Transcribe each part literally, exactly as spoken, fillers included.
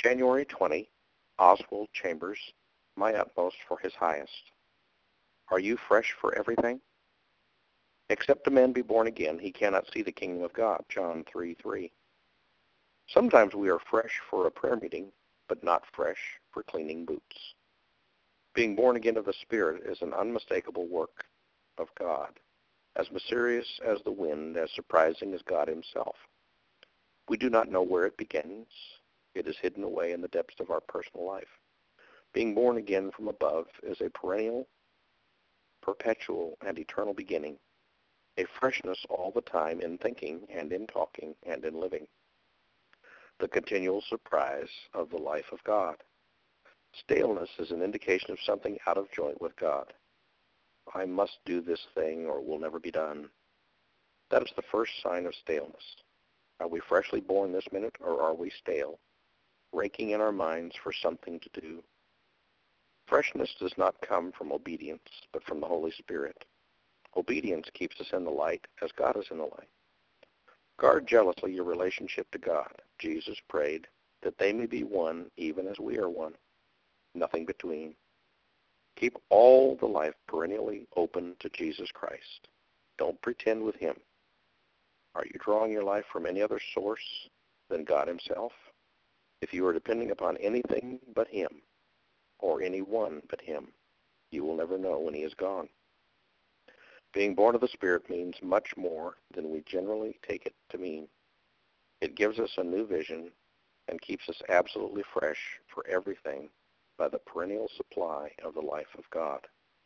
January twentieth, Oswald Chambers, My Utmost for His Highest. Are you fresh for everything? Except a man be born again, he cannot see the kingdom of God, John three three. Sometimes we are fresh for a prayer meeting, but not fresh for cleaning boots. Being born again of the Spirit is an unmistakable work of God, as mysterious as the wind, as surprising as God himself. We do not know where it begins. It is hidden away in the depths of our personal life. Being born again from above is a perennial, perpetual, and eternal beginning, a freshness all the time in thinking and in talking and in living. The continual surprise of the life of God. Staleness is an indication of something out of joint with God. I must do this thing or it will never be done. That is the first sign of staleness. Are we freshly born this minute, or are we stale, raking in our minds for something to do? Freshness does not come from obedience, but from the Holy Spirit. Obedience keeps us in the light as God is in the light. Guard jealously your relationship to God. Jesus prayed that they may be one even as we are one, nothing between. Keep all the life perennially open to Jesus Christ. Don't pretend with him. Are you drawing your life from any other source than God himself? If you are depending upon anything but him, or anyone but him, you will never know when he is gone. Being born of the Spirit means much more than we generally take it to mean. It gives us a new vision and keeps us absolutely fresh for everything by the perennial supply of the life of God.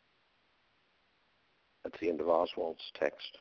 That's the end of Oswald's text.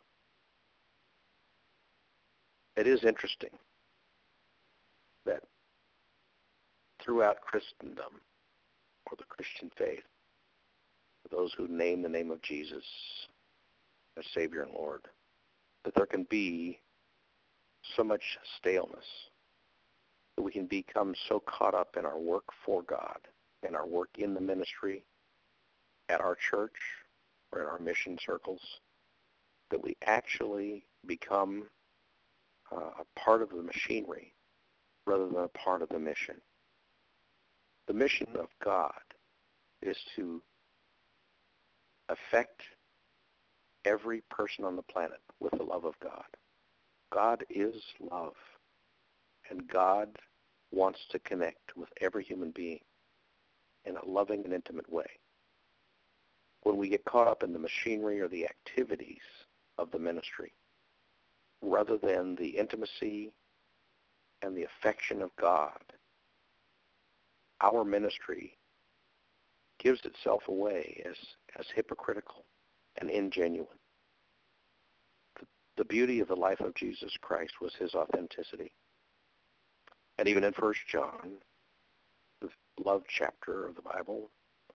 It is interesting that throughout Christendom, or the Christian faith, for those who name the name of Jesus as Savior and Lord, that there can be so much staleness, that we can become so caught up in our work for God, in our work in the ministry, at our church, or in our mission circles, that we actually become uh, a part of the machinery rather than a part of the mission. The mission of God is to affect every person on the planet with the love of God. God is love, and God wants to connect with every human being in a loving and intimate way. When we get caught up in the machinery or the activities of the ministry, rather than the intimacy and the affection of God, our ministry gives itself away as, as hypocritical and ingenuine. The, the beauty of the life of Jesus Christ was his authenticity. And even in First John, the love chapter of the Bible,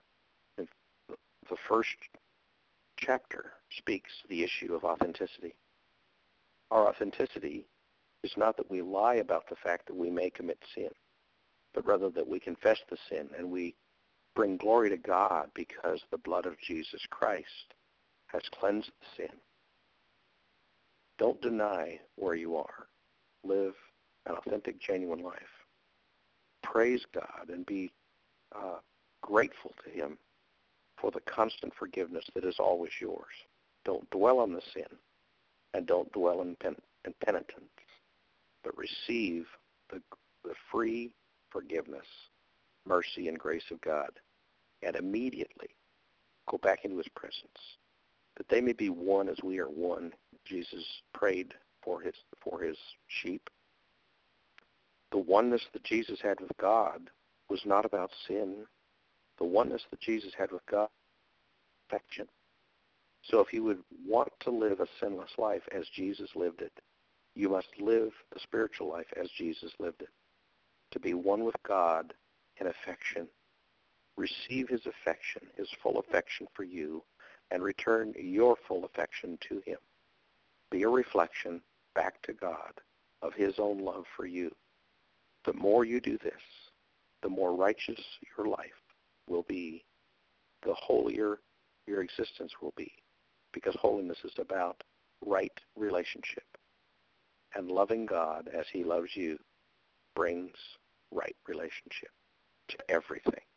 the first chapter speaks to the issue of authenticity. Our authenticity is not that we lie about the fact that we may commit sin, but rather that we confess the sin and we bring glory to God because the blood of Jesus Christ has cleansed the sin. Don't deny where you are. Live an authentic, genuine life. Praise God and be uh, grateful to him for the constant forgiveness that is always yours. Don't dwell on the sin, and don't dwell in, pen- in penitence, but receive the, the free forgiveness, mercy, and grace of God, and immediately go back into his presence, that they may be one as we are one. Jesus prayed for his for his sheep. The oneness that Jesus had with God was not about sin. The oneness that Jesus had with God, affection. So if you would want to live a sinless life as Jesus lived it, you must live the spiritual life as Jesus lived it. To be one with God in affection. Receive his affection, his full affection for you, and return your full affection to him. Be a reflection back to God of his own love for you. The more you do this, the more righteous your life will be, the holier your existence will be, because holiness is about right relationship. And loving God as he loves you brings right relationship to everything.